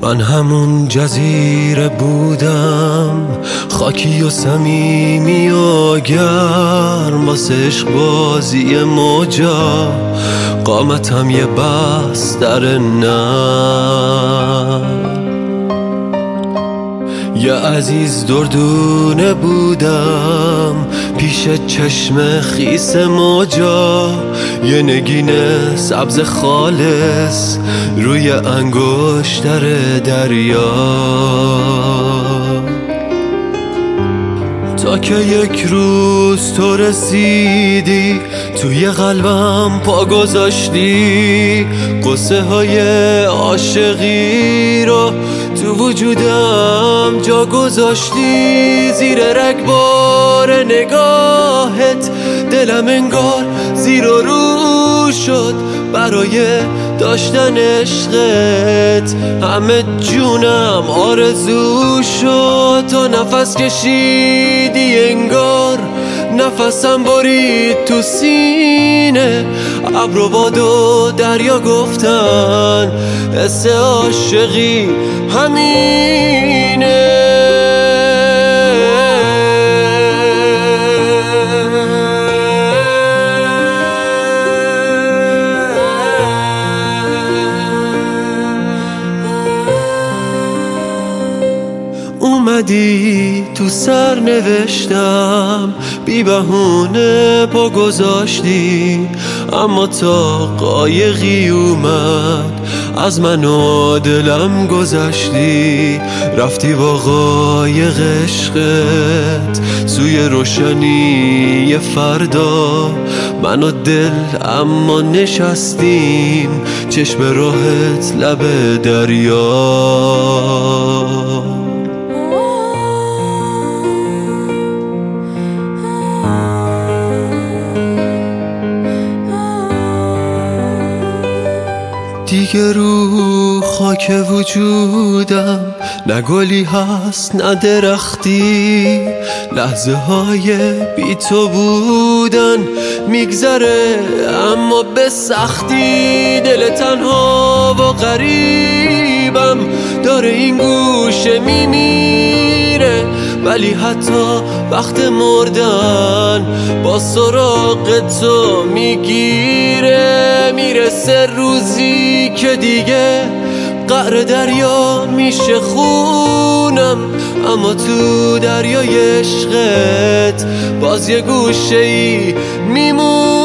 من همون جزیره بودم، خاکی و صمیمی و گرم، واسه عشق بازی موجا قامتم یه بستر نم. یه عزیز دردونه بودم پیش چشم خیس موجا، یه نگین سبز خالص روی انگشتر دریا. تا که یک روز تو رسیدی توی قلبم پا گذاشتی، قصه های عاشقی رو تو وجودم جا گذاشتی. زیر رگبار نگاهت دلم انگار زیر و رو شد برای داشتن عشقت، همه جونم آرزو شد. تا نفس کشیدی انگار نفسم برید تو سینه، ابر و باد و دریا گفتن حس عاشقی همینه. اومدی تو سر نوشتم بی بهونه پا گذاشتی، اما تا قایقی اومد از من و دلم گذشتی. رفتی با قایق عشقت سوی روشنی فردا، من و دل اما نشستیم چشم راهت لب دریا. دیگه رو خاک وجودم نه گلی هست نه درختی، لحظه های بی تو بودن میگذره اما به سختی. دل تنها و غریبم داره این گوشه میمیره، ولی حتی وقت مردن با سراغ تو میگیره. میرسه روزی که دیگه قعر دریا میشه خونم، اما تو دریای عشقت باز یه گوشه ای میمونم.